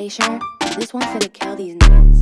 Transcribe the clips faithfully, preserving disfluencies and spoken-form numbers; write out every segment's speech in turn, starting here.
Glacier. This one's finna kill these niggas.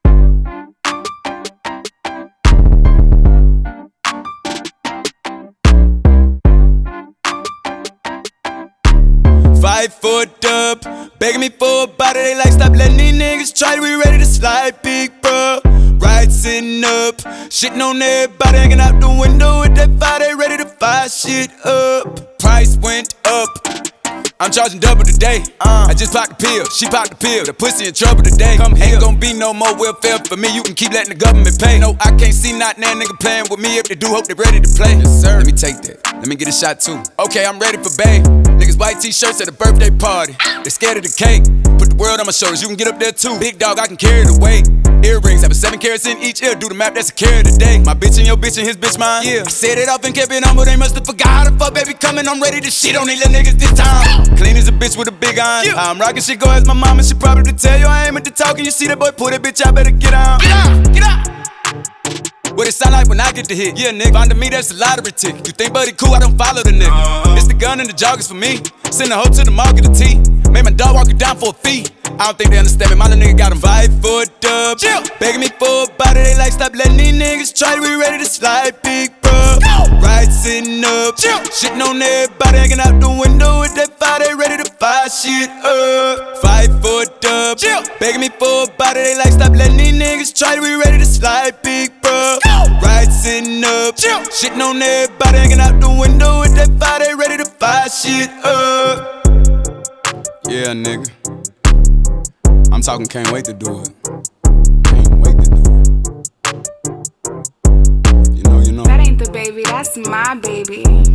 Five foot up, begging me for a body. They like, stop letting these niggas try. We ready to slide, big bro. Right sitting up, shitting on everybody, hanging out the window with that fire. They ready to fire shit up. Price went up, I'm charging double today. uh, I just popped the pill, she popped the pill. The pussy in trouble today. Come Ain't gon' be no more welfare for me. You can keep letting the government pay. No, I can't see not now nigga playing with me. If they do, hope they ready to play. Yes, sir. Let me take that, let me get a shot too. Okay, I'm ready for bae. Niggas white t-shirts at a birthday party. They scared of the cake. Put the world on my shoulders, you can get up there too. Big dog, I can carry the weight. Earrings, having seven carats in each ear. Do the map, that's a carrot a day. My bitch and your bitch and his bitch mine. Yeah, I said it off and kept it on, but they must have forgot how the fuck baby coming. I'm ready to shit on these little niggas this time. Clean as a bitch with a big iron. Yeah. I'm rocking shit, go ask my mama. She probably tell you I ain't with the talking. You see that boy, pull that bitch out, better get on. Get out, get out. What it sound like when I get the hit? Yeah, nigga, finding me, that's a lottery ticket. You think buddy cool, I don't follow the nigga. uh-huh. It's the gun and the joggers for me. Send the hoe to the mall, get a tea. Made my dog walk it down for a fee. I don't think they understand me, my little nigga got him five foot up. Chill. Begging me for a body, they like, stop letting these niggas try. We ready to slide, big bro. Right sitting up, chill. Shitting on everybody, hanging out the window with that fire. They ready to fire shit up. Five foot up, chill. Begging me for a body, they like, stop letting these niggas try. We ready to slide, big bro. Right sitting up, chill. Shitting on everybody, hanging out the window with that fire. They ready to fire shit up. Yeah, nigga, I'm talking, can't wait to do it. Can't wait to do it. You know, you know. That ain't the baby, that's my baby.